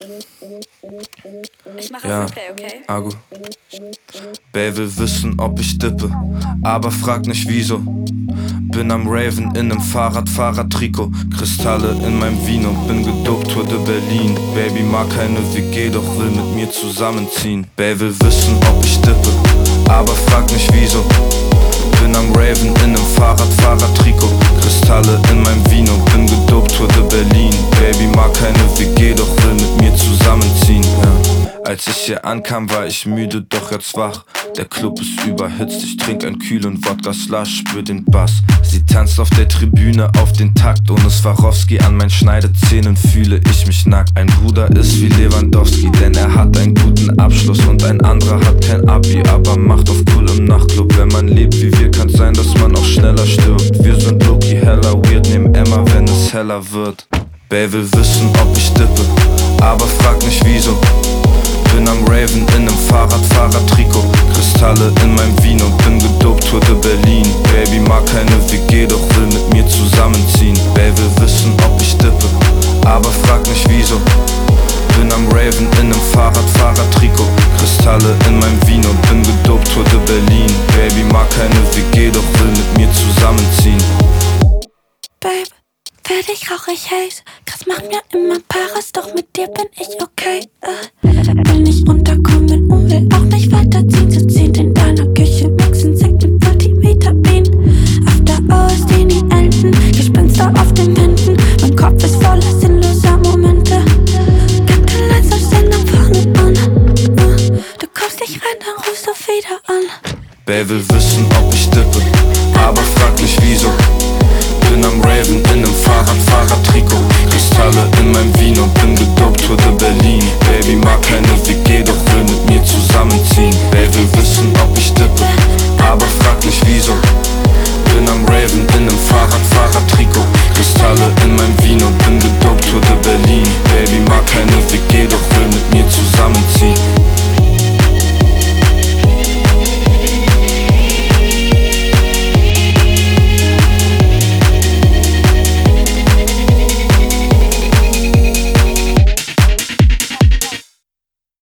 Ich mache Ja, Replay, okay? Agu. Bae will wissen, ob ich dippe, aber frag nicht wieso. Bin am Raven in nem Fahrradfahrertrikot, Kristalle in meinem Vino, bin gedopt, Tour de Berlin. Baby mag keine WG, doch will mit mir zusammenziehen. Bae will wissen, ob ich dippe, aber frag nicht wieso. Bin am Raven in nem Fahrradfahrertrikot, Kristalle in meinem Vino, bin gedopt, Tour de Berlin. Baby mag keine WG, doch will mit mir zusammenziehen, ja. Als ich hier ankam, war ich müde, doch jetzt wach. Der Club ist überhitzt, ich trink einen kühlen Wodka-Slush, spür den Bass. Sie tanzt auf der Tribüne auf den Takt, ohne Swarovski an meinen Schneidezähnen fühle ich mich nackt. Ein Bruder ist wie Lewandowski, denn er hat einen guten Abschluss und ein anderer hat kein Abi, aber macht auf cool im Nachtclub. Wenn man lebt wie wir, kann's sein, dass man auch schneller stirbt. Wir sind Loki heller weird, nehmen Emma, wenn es heller wird. Bae will wissen, ob ich dippe, aber frag nicht wieso. Bin am Raven in nem Fahrradfahrertrikot, Kristalle in meinem Vino, bin gedopt, Tour de Berlin. Baby mag keine WG, doch will mit mir zusammenziehen. Bae will wissen, ob ich dippe, aber frag nicht wieso. Bin am Raven in nem Fahrradfahrertrikot, Kristalle in meinem Vino, bin gedopt, Tour de Berlin. Baby mag keine WG, doch will mit mir zusammenziehen. Babe, für dich rauch ich Haze. Krass macht mir immer Paris, doch mit dir bin ich okay. Will nicht runterkommen und will auch nicht weiterziehen. Zu 10 in deiner Küche, mixen Sekt mit Multivitamin. After Hours, die enden, Gespenster auf den Wänden. Mein Kopf ist voller sinnloser Momente. Captain so stehen am vorne an. Du kommst nicht rein, dann rufst du wieder an. Bae will wissen, ob ich dippe,